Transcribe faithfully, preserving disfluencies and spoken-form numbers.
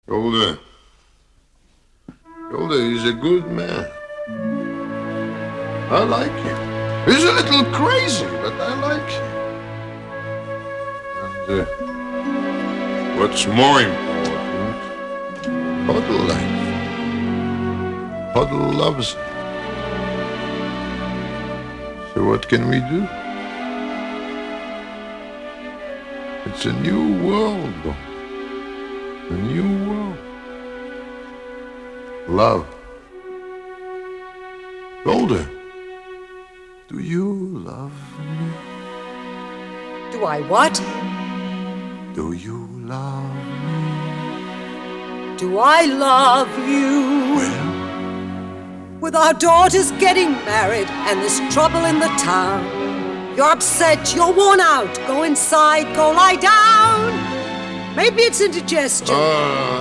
Golda. Golda, he's a good man. I like him. He's a little crazy, but I like him. And uh, what's more important, Huddle likes him. Huddle loves him. So what can we do? It's a new world, Golda. A new world. Love. Golda, do you love me? Do I what? Do you love me? Do I love you? Well, With our daughters getting married and there's trouble in the town. You're upset, you're worn out. Go inside, go lie down. Maybe it's indigestion. uh,